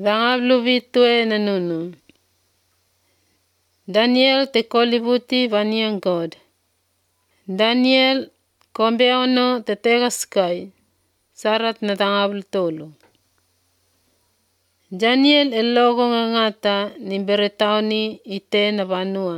Dhangavluvitue nanunu. Daniel te kolivuti vaniang God. Daniel kombeono te tegaskai. Sarat na dhangavlutolo. Daniel elogo ngangata ni beretauni ite na vanua.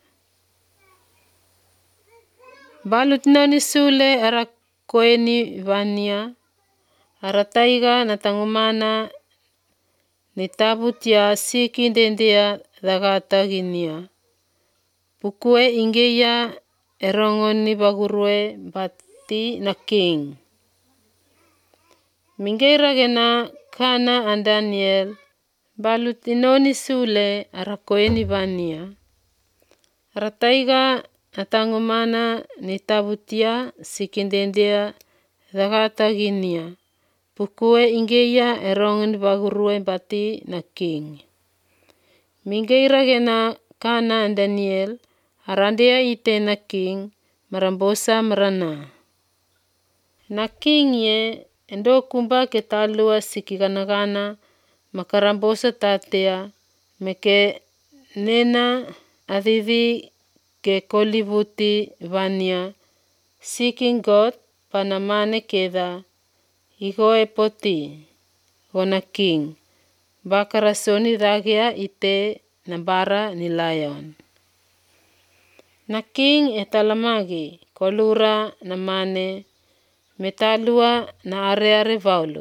Balut noni sule ara koeni vania. Arataiga na tangumana ni tabutia siki dendia dhagata ginia. Pukue ingeya erongon ni bagurue bati na king. Mingeira gena kana an Daniel. Balut inoni sule ara koeni vania. Arataiga na tangumana ni tabutia siki dendia dhagata ginia. Pukue ingeya erongon ni bagurue bati na king. Mingeira gena kana an Daniel. Arandea ite na king marambosa marana. Na king ye endo kumba ke talua siki ganagana makarambosa tatea meke nena adhivi ke kolivuti vania seeking God panamane keda igoe poti gona king bakarasoni dhagea ite nambara ni lion. Na king etalamagi kolura na mane metalua na are vaulu.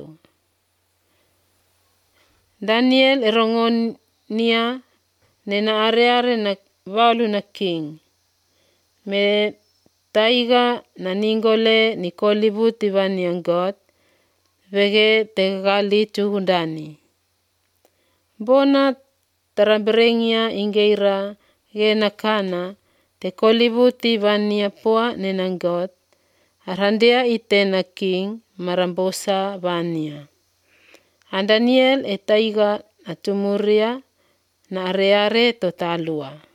Daniel erongonia nena are na vaulu na king. Me taiga na ningole ni kolivuti vaniang God. Vege te gali tuhundani. Bona taramberengia ingeira gena kana te kolivuti vania poa nenang God. Arandea ite na king marambosa vania. An Daniel etaiga atumuria na are to talua.